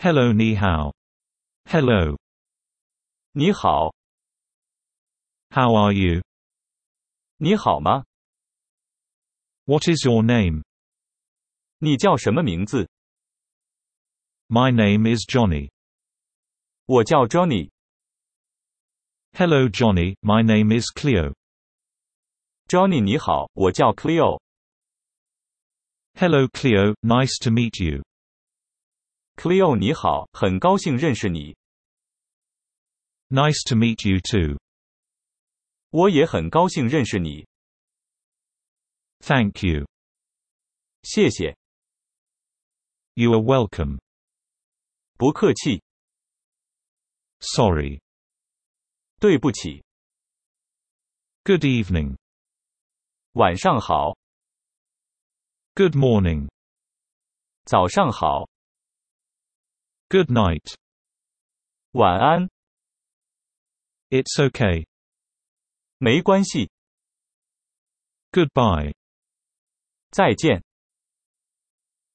Hello, ni hao. Hello. 你好， How are you? 你好吗？ What is your name? 你叫什么名字？ My name is Johnny. 我叫 Johnny。 Hello, Johnny. My name is Cleo. Johnny 你好，我叫 Cleo。 Hello, Cleo. Nice to meet you. Cleo 你好，很高兴认识你。 Nice to meet you too. 我也很高兴认识你。 Thank you. 谢谢。 You are welcome. 不客气。 Sorry. 对不起。 Good evening. 晚上好。 Good morning. 早上好。 Good night. 晚安。 It's okay. 没关系。 Goodbye. 再见。